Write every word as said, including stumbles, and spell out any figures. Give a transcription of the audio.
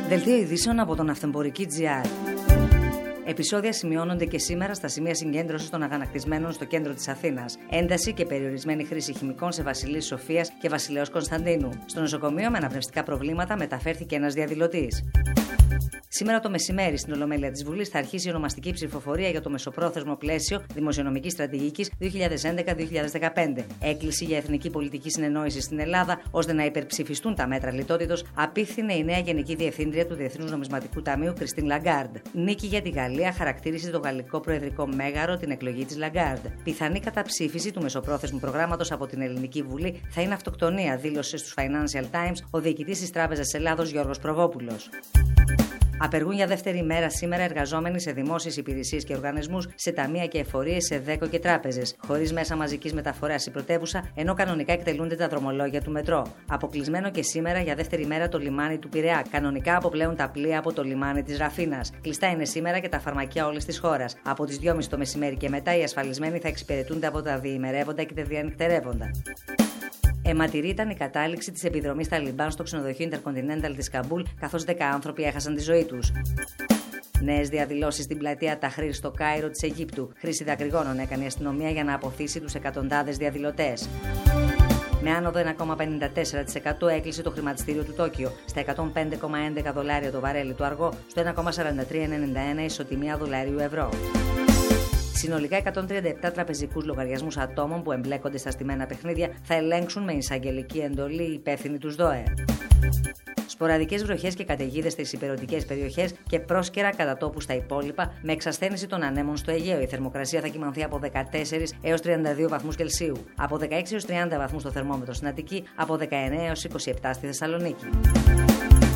Δελτίο ειδήσεων από τον Αυτεμπορική τζι άρ. Επεισόδια σημειώνονται και σήμερα στα σημεία συγκέντρωσης των αγανακτισμένων στο κέντρο της Αθήνας. Ένταση και περιορισμένη χρήση χημικών σε Βασιλής Σοφίας και Βασιλέως Κωνσταντίνου. Στο νοσοκομείο με αναπνευστικά προβλήματα μεταφέρθηκε ένας διαδηλωτής. Σήμερα το μεσημέρι, στην Ολομέλεια της Βουλής, θα αρχίσει η ονομαστική ψηφοφορία για το μεσοπρόθεσμο πλαίσιο Δημοσιονομικής Στρατηγικής δύο χιλιάδες έντεκα δύο χιλιάδες δεκαπέντε. Έκκληση για εθνική πολιτική συνεννόηση στην Ελλάδα, ώστε να υπερψηφιστούν τα μέτρα λιτότητος, απίφθινε η νέα Γενική Διευθύντρια του Διεθνούς Νομισματικού Ταμείου, Κριστίν Λαγκάρντ. Νίκη για τη Γαλλία χαρακτήρισε το γαλλικό προεδρικό μέγαρο την εκλογή της Λαγκάρντ. Πιθανή καταψήφιση του μεσοπρόθεσμου προγράμματος από την Ελληνική Βουλή θα είναι αυτοκτονία, δήλωσε στους Financial Times ο διοικητής της Τράπεζας Ελλάδος Γιώργος Προβόπουλος. Απεργούν για δεύτερη μέρα σήμερα εργαζόμενοι σε δημόσιες υπηρεσίες και οργανισμούς, σε ταμεία και εφορίες, σε ΔΕΚΟ και τράπεζες, χωρίς μέσα μαζικής μεταφοράς η πρωτεύουσα, ενώ κανονικά εκτελούνται τα δρομολόγια του μετρό. Αποκλεισμένο και σήμερα για δεύτερη μέρα το λιμάνι του Πειραιά. Κανονικά αποπλέουν τα πλοία από το λιμάνι της Ραφίνας. Κλειστά είναι σήμερα και τα φαρμακεία όλης της χώρας. Από τις δυόμιση το μεσημέρι και μετά οι ασφαλισμένοι θα εξυπηρετούνται από τα διημερεύοντα και τα διανυκτερεύοντα. Αιματηρή ήταν η κατάληξη της επιδρομής Ταλιμπάν στο ξενοδοχείο Intercontinental της Καμπούλ, καθώς δέκα άνθρωποι έχασαν τη ζωή τους. Νέες διαδηλώσεις στην πλατεία Ταχρήρ στο Κάιρο της Αιγύπτου. Χρήση δακρυγόνων έκανε η αστυνομία για να αποθήσει τους εκατοντάδες διαδηλωτές. Με άνοδο ένα κόμμα πενήντα τέσσερα τοις εκατό έκλεισε το χρηματιστήριο του Τόκιο στα εκατόν πέντε κόμμα έντεκα δολάρια το βαρέλι του αργό, στο ένα κόμμα σαράντα τρία ενενήντα ένα ισοτιμία δολαρίου ευρώ. Συνολικά εκατόν τριάντα επτά τραπεζικούς λογαριασμούς ατόμων που εμπλέκονται στα στημένα παιχνίδια θα ελέγξουν με εισαγγελική εντολή οι υπεύθυνοι τους ΔΟΕ. Σποραδικές βροχές και καταιγίδες στις υπερωτικές περιοχές και πρόσκαιρα κατά τόπου στα υπόλοιπα, με εξασθένηση των ανέμων στο Αιγαίο. Η θερμοκρασία θα κυμανθεί από δεκατέσσερα έως τριάντα δύο βαθμούς Κελσίου, από δεκαέξι έως τριάντα βαθμούς το θερμόμετρο στην Αττική, από δεκαεννέα έως είκοσι επτά στη Θεσσαλονίκη.